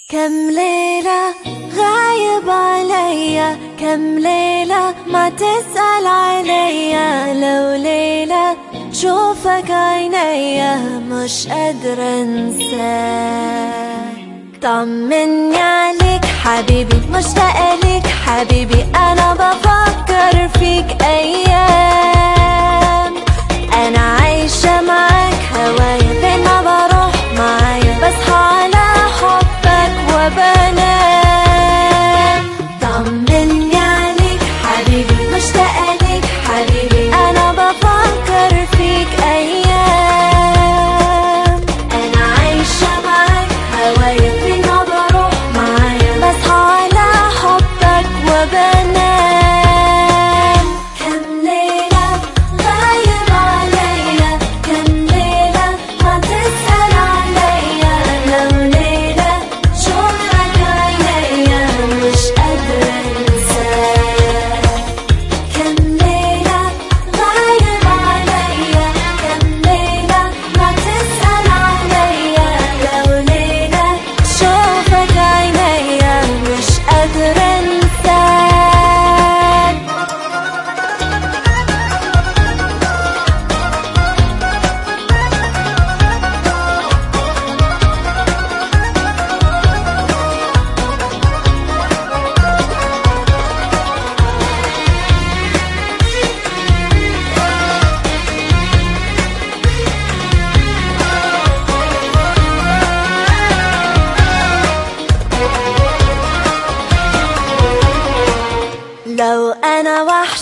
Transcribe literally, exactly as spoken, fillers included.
كم ليلة غايب عليا، كم ليلة ما تسأل عليا، لو ليلة شوفك عينيا مش قادرة انساك. طمني عليك حبيبي، مشتاقة ليك حبيبي، انا بفكر فيك ايام. انا عايشة معاك هوايا، فين ما بروح معايا بصحى على حبك وبنام. طمني عليك حبيبي، مشتاقة ليك حبيبي، انا بفكر فيك ايام. انا عايشة معاك هوايا، فين ما بروح معايا بصحى على حبك وبنام. كم ليلة غايب عليا، كم ليلة ما تسأل عليا، لو ليلة شوفك عينيا مش قادرة انساك. كم ليلة غايب عليا، كم ليلة ما تسأل عليا، لو ليلة شوفك عينيا مش قادرة انساك. لو أنا وحدي